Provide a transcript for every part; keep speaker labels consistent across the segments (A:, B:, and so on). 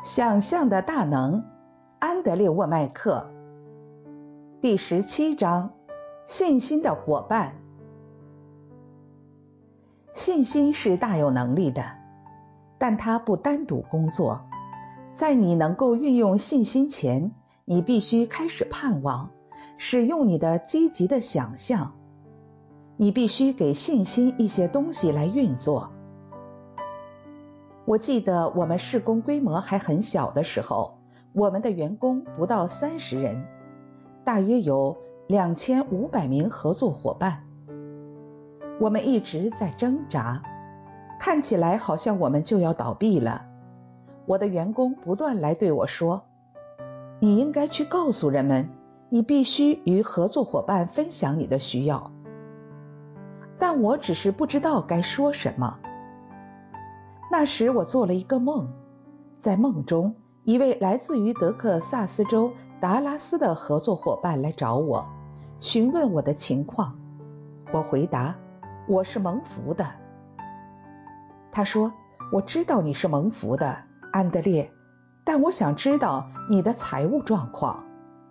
A: 想象的大能，安德烈沃麦克。第17章，信心的伙伴。信心是大有能力的，但它不单独工作。在你能够运用信心前，你必须开始盼望，使用你的积极的想象。你必须给信心一些东西来运作。我记得我们事工规模还很小的时候，我们的员工不到30人，大约有2500名合作伙伴。我们一直在挣扎，看起来好像我们就要倒闭了。我的员工不断来对我说，你应该去告诉人们，你必须与合作伙伴分享你的需要。但我只是不知道该说什么。那时我做了一个梦，在梦中，一位来自于德克萨斯州达拉斯的合作伙伴来找我，询问我的情况。我回答，我是蒙福的。他说，我知道你是蒙福的，安德烈，但我想知道你的财务状况。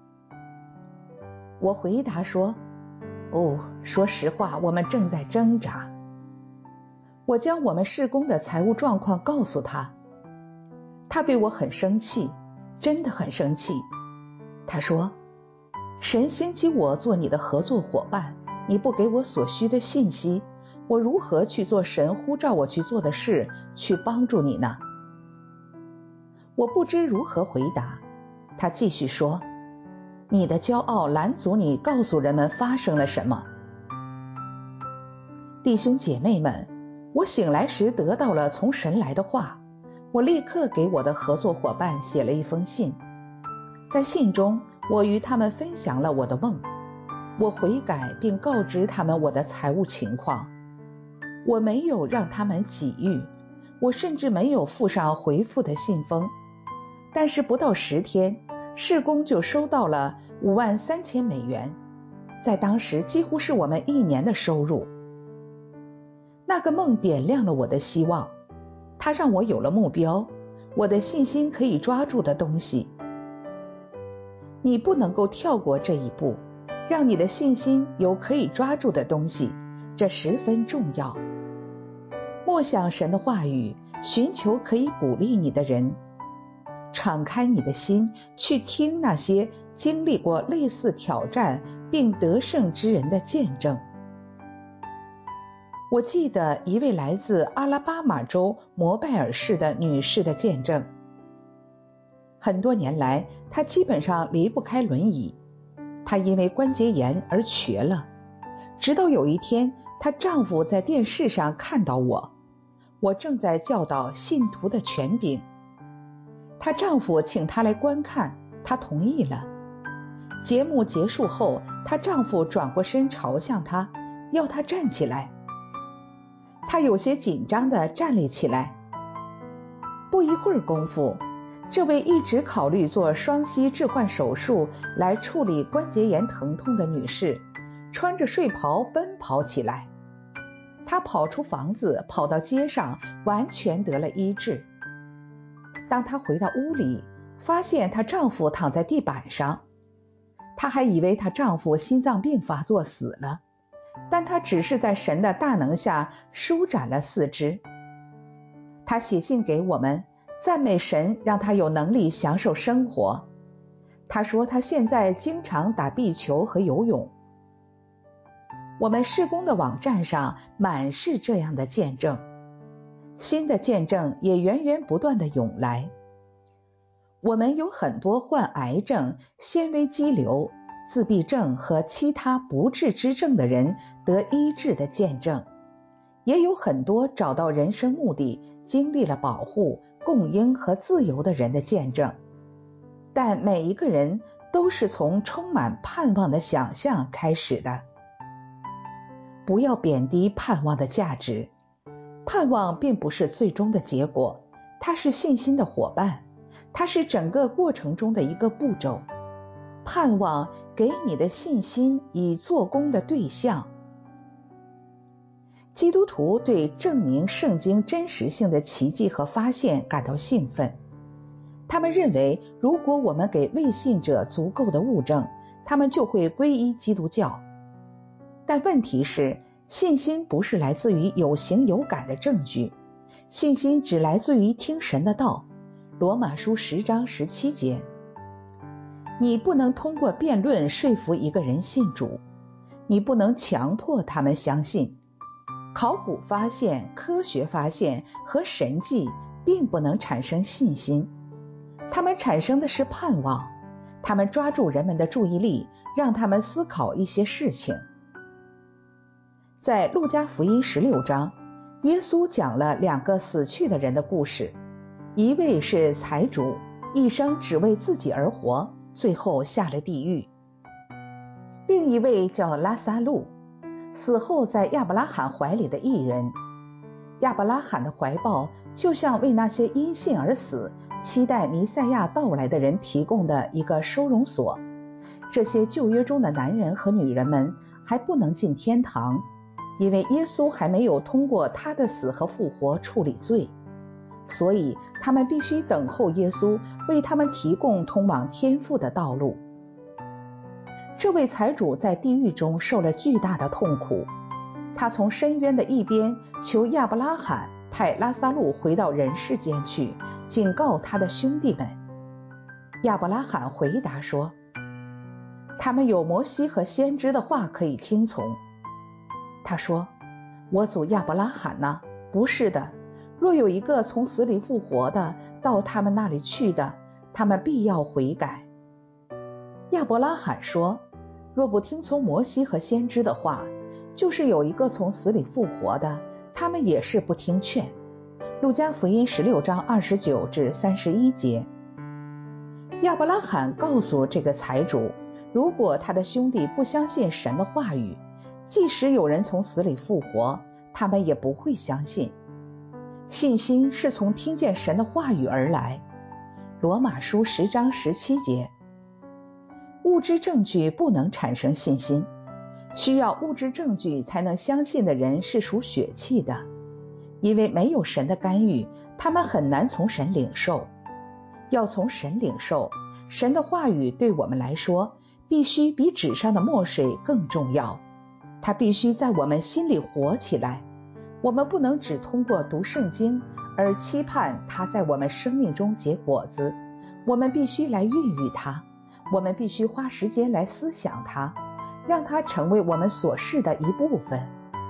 A: 我回答说，说实话，我们正在挣扎。我将我们事工的财务状况告诉他，他对我很生气，真的很生气。他说，神兴起我做你的合作伙伴，你不给我所需的信息，我如何去做神呼召我去做的事，去帮助你呢？我不知如何回答。他继续说，你的骄傲拦阻你告诉人们发生了什么。弟兄姐妹们，我醒来时得到了从神来的话，我立刻给我的合作伙伴写了一封信。在信中，我与他们分享了我的梦，我悔改并告知他们我的财务情况。我没有让他们给予，我甚至没有附上回复的信封。但是不到10天，事工就收到了53000美元，在当时几乎是我们1年的收入。那个梦点亮了我的希望，它让我有了目标，我的信心可以抓住的东西。你不能够跳过这一步，让你的信心有可以抓住的东西，这十分重要。默想神的话语，寻求可以鼓励你的人，敞开你的心，去听那些经历过类似挑战并得胜之人的见证。我记得一位来自阿拉巴马州摩拜尔市的女士的见证。很多年来，她基本上离不开轮椅，她因为关节炎而瘸了。直到有一天，她丈夫在电视上看到我正在教导信徒的权柄。她丈夫请她来观看，她同意了。节目结束后，她丈夫转过身朝向她，要她站起来。她有些紧张地站立起来。不一会儿功夫，这位一直考虑做双膝置换手术来处理关节炎疼痛的女士，穿着睡袍奔跑起来。她跑出房子，跑到街上，完全得了医治。当她回到屋里，发现她丈夫躺在地板上。她还以为她丈夫心脏病发作死了，但她只是在神的大能下舒展了四肢。她写信给我们，赞美神让她有能力享受生活。她说她现在经常打壁球和游泳。我们事工的网站上满是这样的见证，新的见证也源源不断地涌来。我们有很多患癌症、纤维肌瘤、自闭症和其他不治之症的人得医治的见证，也有很多找到人生目的、经历了保护、供应和自由的人的见证。但每一个人都是从充满盼望的想象开始的。不要贬低盼望的价值，盼望并不是最终的结果，它是信心的伙伴，它是整个过程中的一个步骤。盼望给你的信心以做工的对象。基督徒对证明圣经真实性的奇迹和发现感到兴奋， 他们认为如果我们给未信者足够的物证，他们就会皈依基督教。但问题是，信心不是来自于有形有感的证据，信心只来自于听神的道。罗马书10章17节。你不能通过辩论说服一个人信主，你不能强迫他们相信。考古发现、科学发现和神迹并不能产生信心，它们产生的是盼望，它们抓住人们的注意力，让他们思考一些事情。在路加福音16章，耶稣讲了2个死去的人的故事，一位是财主，一生只为自己而活，最后下了地狱。另一位叫拉撒路，死后在亚伯拉罕怀里的义人。亚伯拉罕的怀抱就像为那些因信而死，期待弥赛亚到来的人提供的一个收容所。这些旧约中的男人和女人们还不能进天堂，因为耶稣还没有通过他的死和复活处理罪，所以他们必须等候耶稣为他们提供通往天父的道路。这位财主在地狱中受了巨大的痛苦，他从深渊的一边求亚伯拉罕派拉撒路回到人世间去，警告他的兄弟们。亚伯拉罕回答说，他们有摩西和先知的话可以听从。他说，我祖亚伯拉罕呢？不是的，若有一个从死里复活的到他们那里去的，他们必要悔改。亚伯拉罕说，若不听从摩西和先知的话，就是有一个从死里复活的，他们也是不听劝。路加福音16章29至31节。亚伯拉罕告诉这个财主，如果他的兄弟不相信神的话语，即使有人从死里复活，他们也不会相信。信心是从听见神的话语而来。罗马书10章17节。物质证据不能产生信心，需要物质证据才能相信的人是属血气的，因为没有神的干预，他们很难从神领受。要从神领受，神的话语对我们来说，必须比纸上的墨水更重要，它必须在我们心里活起来。我们不能只通过读圣经而期盼它在我们生命中结果子，我们必须来孕育它，我们必须花时间来思想它，让它成为我们所是的一部分。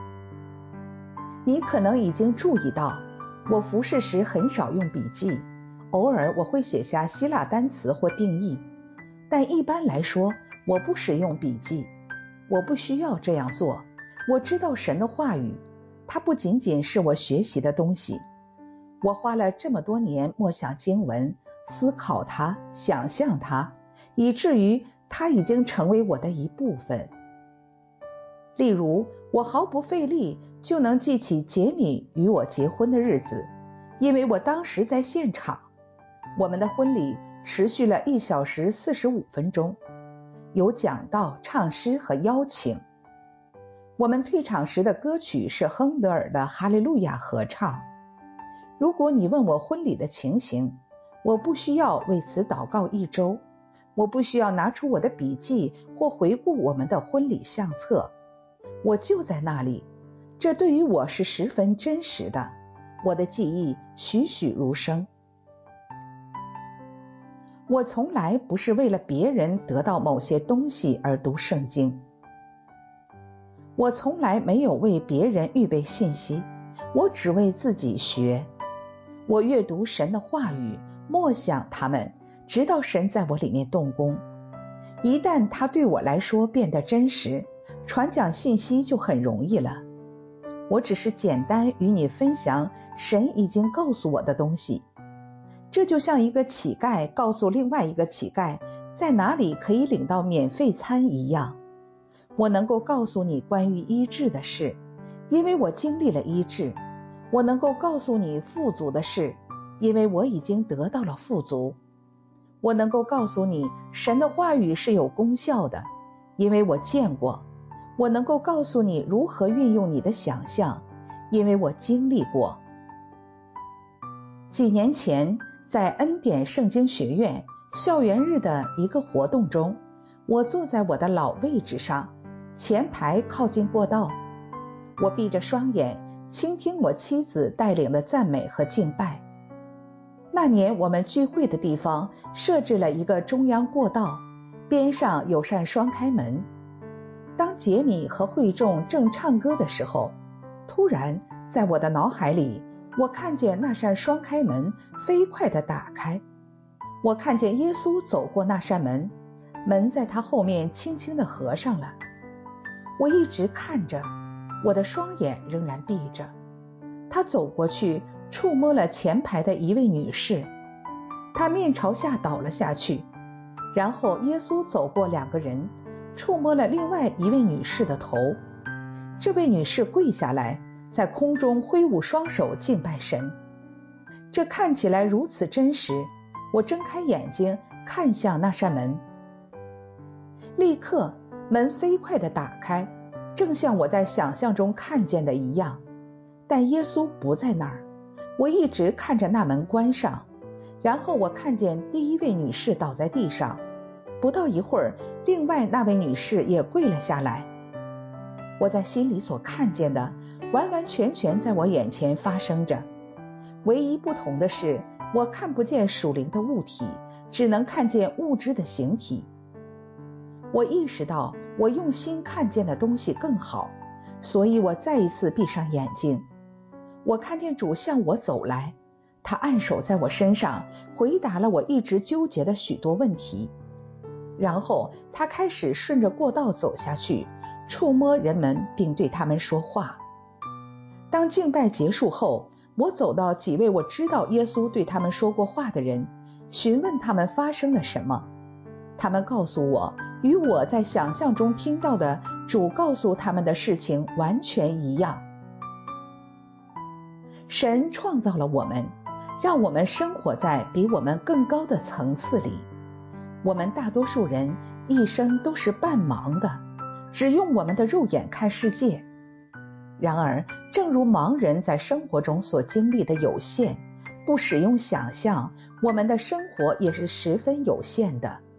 A: 你可能已经注意到，我服侍时很少用笔记，偶尔我会写下希腊单词或定义，但一般来说，我不使用笔记。我不需要这样做。我知道神的话语，它不仅仅是我学习的东西。我花了这么多年默想经文，思考它，想象它，以至于它已经成为我的一部分。例如，我毫不费力就能记起杰米与我结婚的日子，因为我当时在现场。我们的婚礼持续了1小时45分钟，有讲道、唱诗和邀请。我们退场时的歌曲是亨德尔的《哈利路亚》合唱。如果你问我婚礼的情形，我不需要为此祷告1周，我不需要拿出我的笔记或回顾我们的婚礼相册，我就在那里。这对于我是十分真实的，我的记忆栩栩如生。我从来不是为了别人得到某些东西而读圣经，我从来没有为别人预备信息，我只为自己学。我阅读神的话语，默想它们，直到神在我里面动工。一旦它对我来说变得真实，传讲信息就很容易了。我只是简单与你分享神已经告诉我的东西。这就像一个乞丐告诉另外一个乞丐在哪里可以领到免费餐一样。我能够告诉你关于医治的事，因为我经历了医治。我能够告诉你富足的事，因为我已经得到了富足。我能够告诉你神的话语是有功效的，因为我见过。我能够告诉你如何运用你的想象，因为我经历过。几年前， 在恩典圣经学院校园日的一个活动中，我坐在我的老位置上，前排靠近过道。我闭着双眼，倾听我妻子带领的赞美和敬拜。那年我们聚会的地方设置了一个中央过道，边上有扇双开门。当杰米和会众正唱歌的时候，突然在我的脑海里，我看见那扇双开门飞快地打开。我看见耶稣走过那扇门，门在他后面轻轻地合上了。我一直看着，我的双眼仍然闭着。他走过去，触摸了前排的一位女士，她面朝下倒了下去。然后耶稣走过两个人，触摸了另外一位女士的头。这位女士跪下来，在空中挥舞双手敬拜神。这看起来如此真实，我睁开眼睛看向那扇门。立刻门飞快地打开，正像我在想象中看见的一样，但耶稣不在那儿。我一直看着那门关上，然后我看见第一位女士倒在地上，不到一会儿，另外那位女士也跪了下来。我在心里所看见的完完全全在我眼前发生着，唯一不同的是，我看不见属灵的物体，只能看见物质的形体。我意识到我用心看见的东西更好，所以我再一次闭上眼睛。我看见主向我走来，他按手在我身上，回答了我一直纠结的许多问题。然后他开始顺着过道走下去，触摸人们并对他们说话。当敬拜结束后，我走到几位我知道耶稣对他们说过话的人，询问他们发生了什么。他们告诉我，与我在想象中听到的主告诉他们的事情完全一样。神创造了我们，让我们生活在比我们更高的层次里。我们大多数人一生都是半盲的，只用我们的肉眼看世界。然而，正如盲人在生活中所经历的有限，不使用想象，我们的生活也是十分有限的。